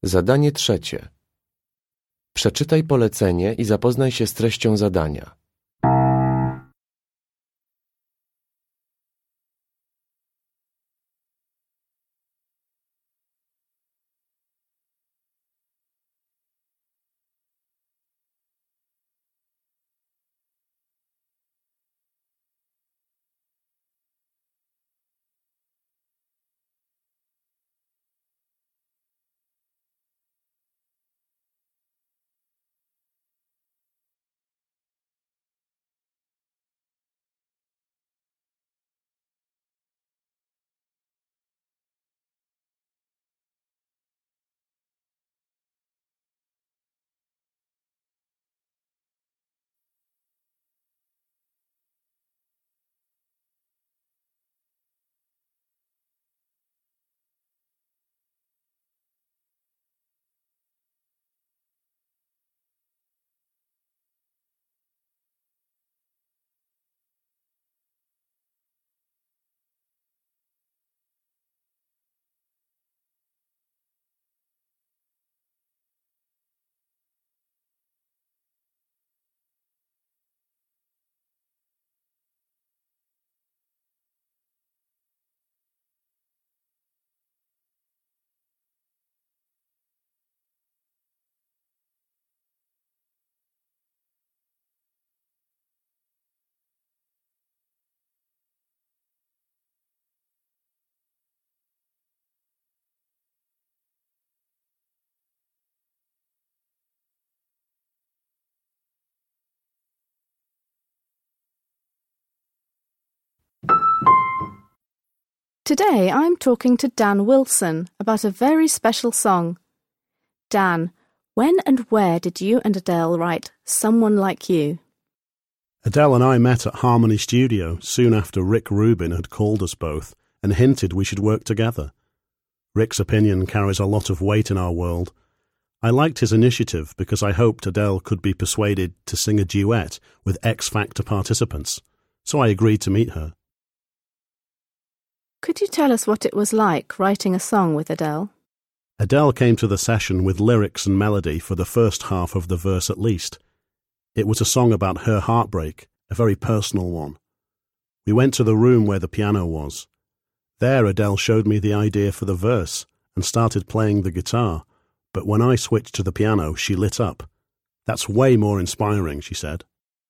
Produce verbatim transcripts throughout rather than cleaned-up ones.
Zadanie trzecie. Przeczytaj polecenie i zapoznaj się z treścią zadania. Today I'm talking to Dan Wilson about a very special song. Dan, when and where did you and Adele write Someone Like You? Adele and I met at Harmony Studio soon after Rick Rubin had called us both and hinted we should work together. Rick's opinion carries a lot of weight in our world. I liked his initiative because I hoped Adele could be persuaded to sing a duet with X Factor participants, so I agreed to meet her. Could you tell us what it was like writing a song with Adele? Adele came to the session with lyrics and melody for the first half of the verse at least. It was a song about her heartbreak, a very personal one. We went to the room where the piano was. There Adele showed me the idea for the verse and started playing the guitar, but when I switched to the piano, she lit up. "That's way more inspiring," she said.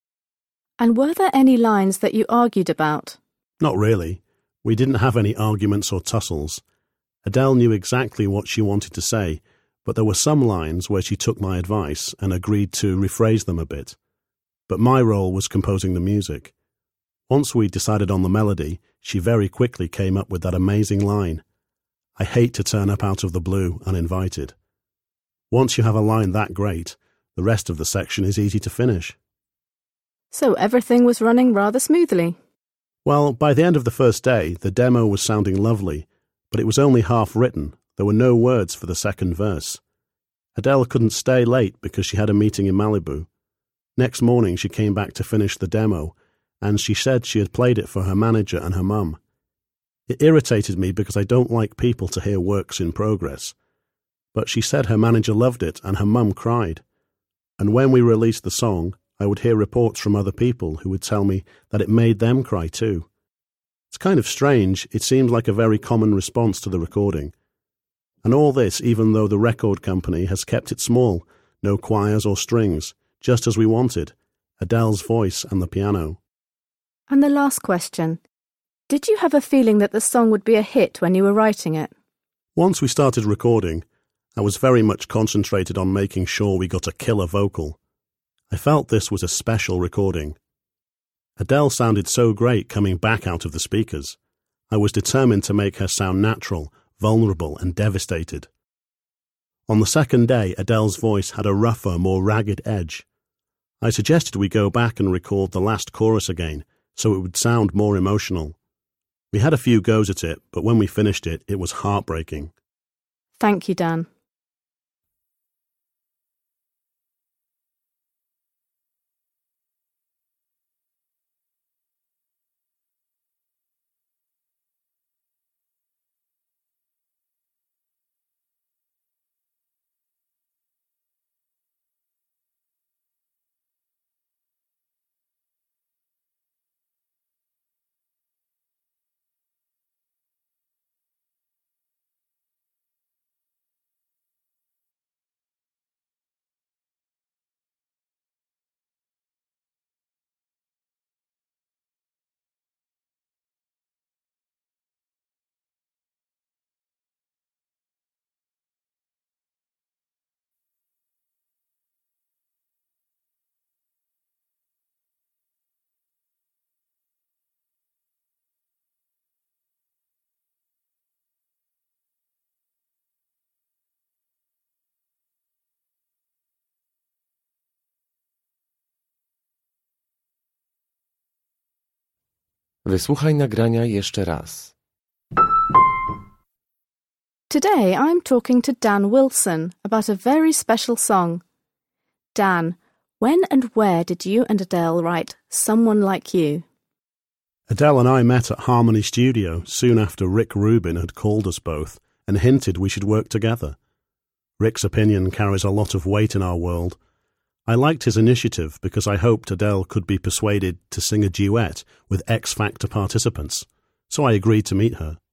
And were there any lines that you argued about? Not really. We didn't have any arguments or tussles. Adele knew exactly what she wanted to say, but there were some lines where she took my advice and agreed to rephrase them a bit. But my role was composing the music. Once we decided on the melody, she very quickly came up with that amazing line. I hate to turn up out of the blue uninvited. Once you have a line that great, the rest of the section is easy to finish. So everything was running rather smoothly? Well, by the end of the first day, the demo was sounding lovely, but it was only half written. There were no words for the second verse. Adele couldn't stay late because she had a meeting in Malibu. Next morning she came back to finish the demo, and she said she had played it for her manager and her mum. It irritated me because I don't like people to hear works in progress. But she said her manager loved it and her mum cried. And when we released the song, I would hear reports from other people who would tell me that it made them cry too. It's kind of strange. It seems like a very common response to the recording. And all this even though the record company has kept it small, no choirs or strings, just as we wanted, Adele's voice and the piano. And the last question. Did you have a feeling that the song would be a hit when you were writing it? Once we started recording, I was very much concentrated on making sure we got a killer vocal. I felt this was a special recording. Adele sounded so great coming back out of the speakers. I was determined to make her sound natural, vulnerable and devastated. On the second day, Adele's voice had a rougher, more ragged edge. I suggested we go back and record the last chorus again, so it would sound more emotional. We had a few goes at it, but when we finished it, it was heartbreaking. Thank you, Dan. Wysłuchaj nagrania jeszcze raz. Today I'm talking to Dan Wilson about a very special song. Dan, when and where did you and Adele write Someone Like You? Adele and I met at Harmony Studio soon after Rick Rubin had called us both and hinted we should work together. Rick's opinion carries a lot of weight in our world. I liked his initiative because I hoped Adele could be persuaded to sing a duet with X Factor participants, so I agreed to meet her.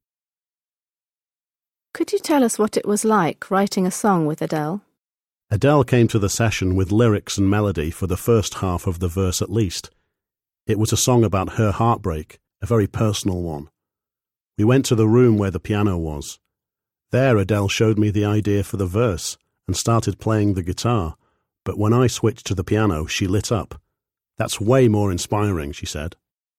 Could you tell us what it was like writing a song with Adele? Adele came to the session with lyrics and melody for the first half of the verse at least. It was a song about her heartbreak, a very personal one. We went to the room where the piano was. There Adele showed me the idea for the verse and started playing the guitar, but when I switched to the piano, she lit up. That's way more inspiring, she said.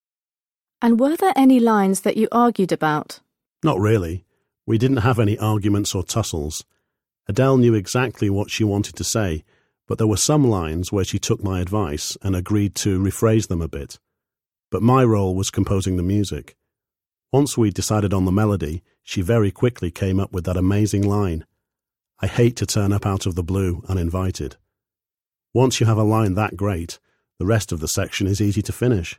And were there any lines that you argued about? Not really. We didn't have any arguments or tussles. Adele knew exactly what she wanted to say, but there were some lines where she took my advice and agreed to rephrase them a bit. But my role was composing the music. Once we decided on the melody, she very quickly came up with that amazing line. I hate to turn up out of the blue uninvited. Once you have a line that great, the rest of the section is easy to finish.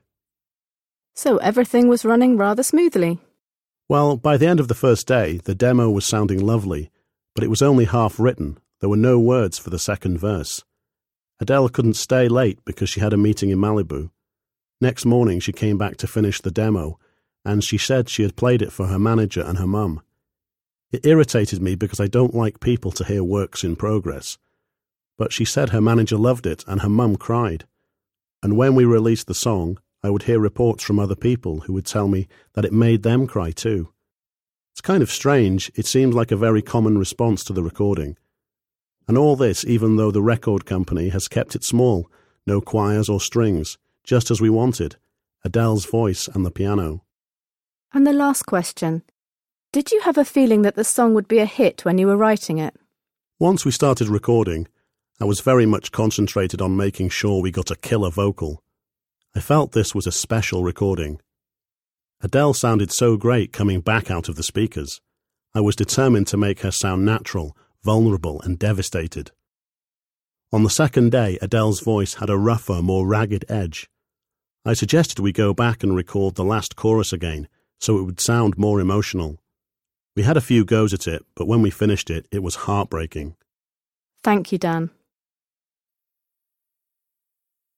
So everything was running rather smoothly. Well, by the end of the first day, the demo was sounding lovely, but it was only half written. There were no words for the second verse. Adele couldn't stay late because she had a meeting in Malibu. Next morning she came back to finish the demo, and she said she had played it for her manager and her mum. It irritated me because I don't like people to hear works in progress. But she said her manager loved it and her mum cried. And when we released the song, I would hear reports from other people who would tell me that it made them cry too. It's kind of strange. It seems like a very common response to the recording. And all this even though the record company has kept it small, no choirs or strings, just as we wanted, Adele's voice and the piano. And the last question. Did you have a feeling that the song would be a hit when you were writing it? Once we started recording, I was very much concentrated on making sure we got a killer vocal. I felt this was a special recording. Adele sounded so great coming back out of the speakers. I was determined to make her sound natural, vulnerable and devastated. On the second day, Adele's voice had a rougher, more ragged edge. I suggested we go back and record the last chorus again, so it would sound more emotional. We had a few goes at it, but when we finished it, it was heartbreaking. Thank you, Dan.